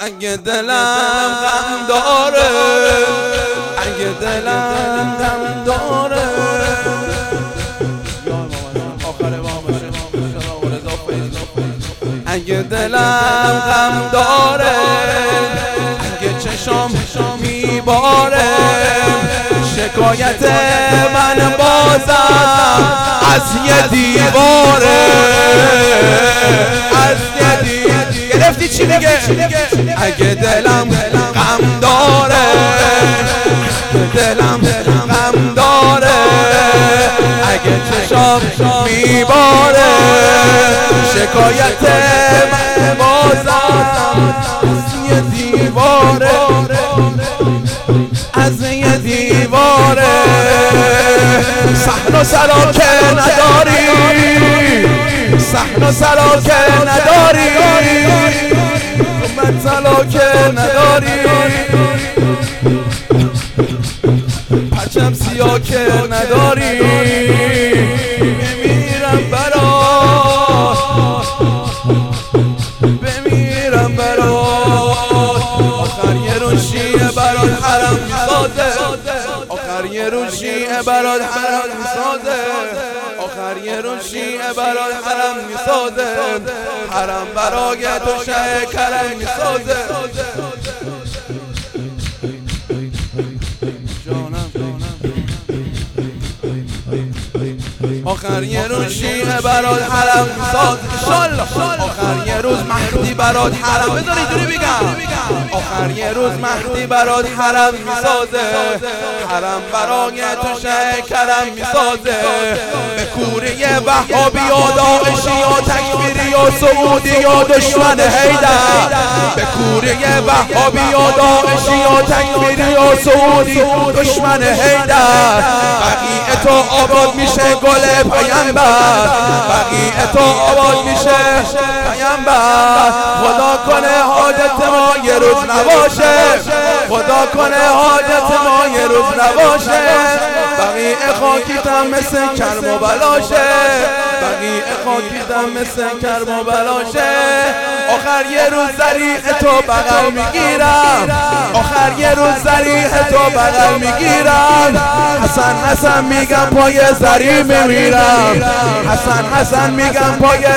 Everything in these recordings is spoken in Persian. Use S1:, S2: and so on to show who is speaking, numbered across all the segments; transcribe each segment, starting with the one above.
S1: اگه دلم غم داره، اگه دلم غم داره، اگه دلم غم داره، اگه چشم میباره، شکایت من بازم از یه دیواره، از یه دیواره. گرفتی چی میگه؟ اگه دلم غم داره، دلم غم داره، اگه چشم میباره، شکایت من بازم از یه دیواره، از یه دیواره. صحن و سرا که نداری، صحن و سرا که نداری، مطلع که نداری، پرچم سیاه که نداری، بمیرم برات، بمیرم برات. آخر یه روز شیعه برات حرم میسازه، آخر یه روز شیعه برات حرم میسازه، آخر یه روز شیعه برات حرم میسازه، حرم برای تو شه کرم میسازه. آخر یه روز شیعه برات حرم میسازه، انشالله. آخر یه روز مهدی برات حرم، بذار اینجوری بگم، آخر یه روز مهدی برات حرم میسازه، حرم برای تو شه کرم میسازه. به کوره وهابی و داعشی و تکفیری و سعودی و دشمن حیدر، به کوره وهابی و داعشی و تکفیری و سعودی دشمن حیدر، بقیه تو آباد میشه گل پیامبر، بقیه تو آباد میشه پیامبر. خدا کنه حاجت ما یه روز نباشه، خدا کنه حاجت ما یه روز نباشه، بقیه خاکیتم مثل کرم و بلاشه، بقیه خاکیتم مثل کرم و بلاشه. آخر یه روز ذریح تو بغل میگیرم، آخر یه روز ذریح تو بغل میگیرم، حسن حسن میگم پای ذریح میمیرم، حسن حسن میگم پای.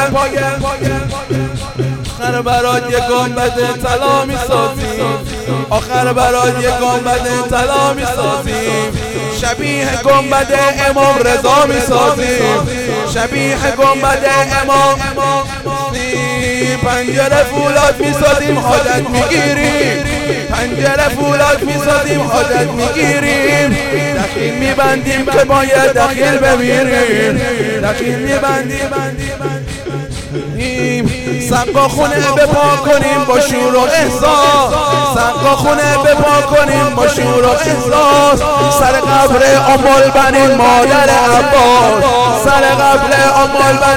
S1: آخر برات یه گنبد طلا میسازیم، آخر برات یه گنبد طلا میسازیم، شبیه گنبد امام رضا میسازیم، شبیه گنبد امام. پنجره فولاد میسازیم حاجت میگیریم، پنجره فولاد میسازیم حاجت میگیریم، دخیل میبندیم که باید دخیل بمیریم، دخیل میبندیم. سقا خونه بپا کنیم با شور و احساس، سقا خونه بپا کنیم با شور و احساس، سر قبر ام البنین مادر عباس، سر قبر ام البنین